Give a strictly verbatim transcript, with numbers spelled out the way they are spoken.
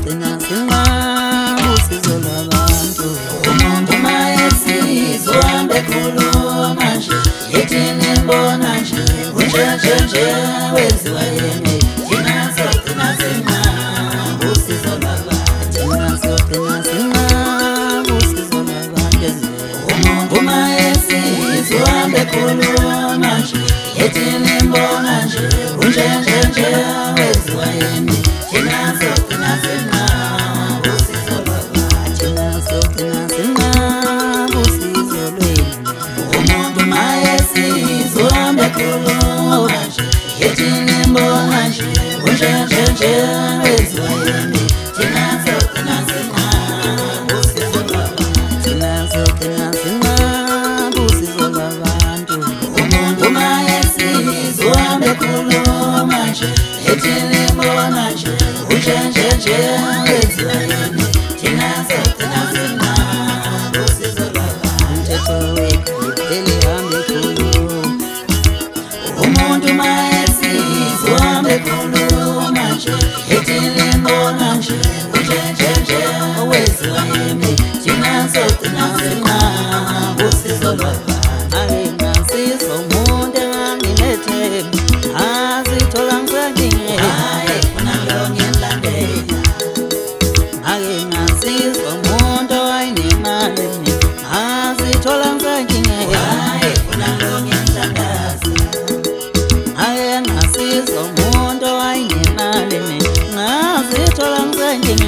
sogcina sinqaba usizo lwabantu. Umuntu mayesizwa uhambe ekhuluma nje, yethi nimbona nje unjenje nje wenziwa yini. Thina sogcina sinqaba usizo lwabantu. Thina sogcina sinqaba usizo lwabantu. Umuntu mayesizwa uhambe ekhuluma nje, yethi nimbona nje unjenje nje wenziwa yini. Thina sogcina sinqaba usizo lwabantu. Thina sogcina sinqaba usizo lwenu. Umuntu mayesizwa uhambe ekhuluma nje, yethi nimbona nje unjenje nje wenziwa yini. Thina sogcina sinqaba usizo lwabantu. Thina sogcina sinqaba usizo lwabantu. Umuntu mayesizwa uhambe ekhuluma nje, yethi nimbona nje unjenje nje wenziwa yini. Thina sogcina sinqaba usizo lwabantu. Umthetho wethu liphele hambe ekhuluma. Umuntu mayesizwa uhambe ekhuluma nje, yethi nimbona nje unjenje nje wenziwa yini. Thina sogcina sinqaba usizo lwabantu. Ake ngasizwa umuntu enganginethemba, azithola ngisenkingeni. Hayi funa lo ngilandela. Ake ngasizwa umuntu owayenemali, azithola ngisenkingeni. Hayi funa lo ngiyamthandaza. Ake ngasizwa umuntu owayenemali, ngazithola ngisenkingeni.